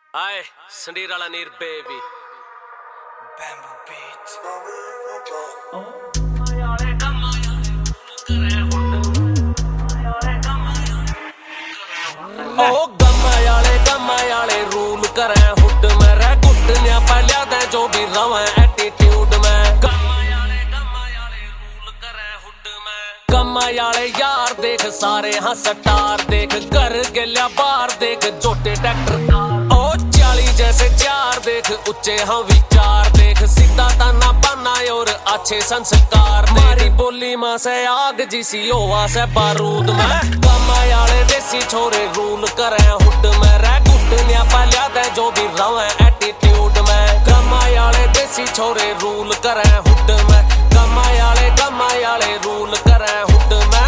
Aye, Sandira la Nir baby. Bamboo beats. Oh gamma याले rule करे hood में रह घुटनिया पहलिया दे जो भी रवा एटीट्यूड में gamma याले रूल करे हुड में gamma याले यार देख सारे हाँ सटार देख घर गलिया बार देख जोटे ट्रैक्टर ओ 40 जैसे चार देख उच्चे हाँ विचार देख सीधा ताना पाना और अच्छे संस्कार मारी बोली मां से आग जिसी ओवा से बारूद में gamma याले देसी छोरे रूल करे हुड में रह घुटनिया पहलिया दे जो भी रवा एटीट्यूड में gamma याले देसी छोरे रूल करे हुड में gamma याले रूल करे हुड में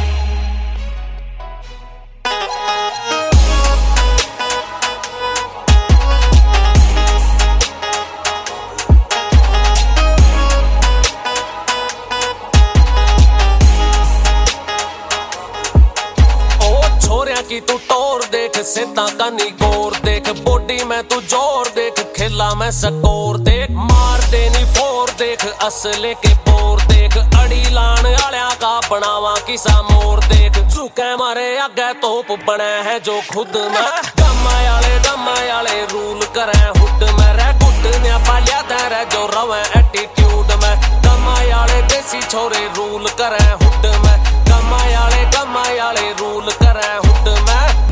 की तू टोर देख सीधा कनी गोर देख बॉडी में तू जोर देख खेला में स्कोर देख मार देनी फोर देख असले के बोर देख अड़ी लान आलिया का बनावा किसा मोर देख चुके मारे आगे तोप बने है जो खुद में gamma याले रूल करे हुड में रह घुटनिया पहलिया दे रह जो रवे एटीट्यूड में gamma याले देसी छोरे रूल करे हुड में gamma याले रूल करे हुड में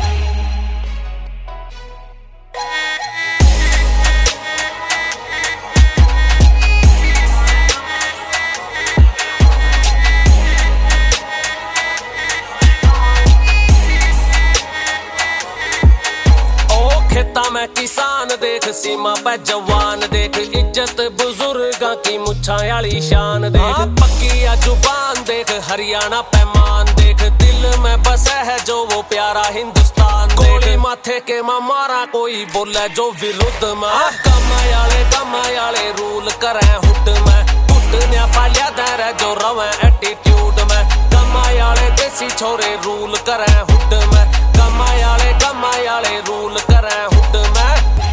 खेता में किसान देख सीमा पे जवान देख इज्जत बुजुर्गा की मुच्छा वाली शान देख पक्की जुबान देख हरियाणा पैमान देख दिल में बसा है जो वो प्यारा हिंदुस्तान गोली माथे के मारा कोई बोले जो विरुद्ध में gamma याले रूल करे हुड में घुटनिया पहलिया दे रह जो रवे एटीट्यूड में gamma याले देसी छोरे रूल करे हुड में gamma याले रूल करे हुड में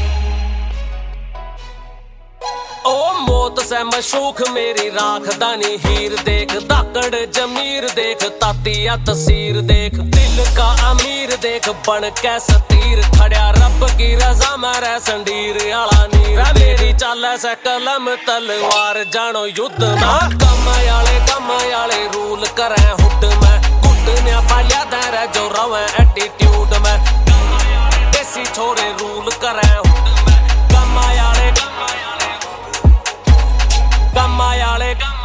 ओ मौत से मशूक मेरी राख दानी हीर देख दाकड़ जमीर देख तातिया तसीर देख दिल का अमीर देख बन के सतीर खड़ा रब की रजा में रह संडीर आला नीर मेरी चाल से कलम तलवार जानो युद्ध में gamma याले रूल करे हुड में घुटनिया पहलिया दे रह जो रवे एटीट्यूड में देसी छोरे रूल करे हुड में gamma याले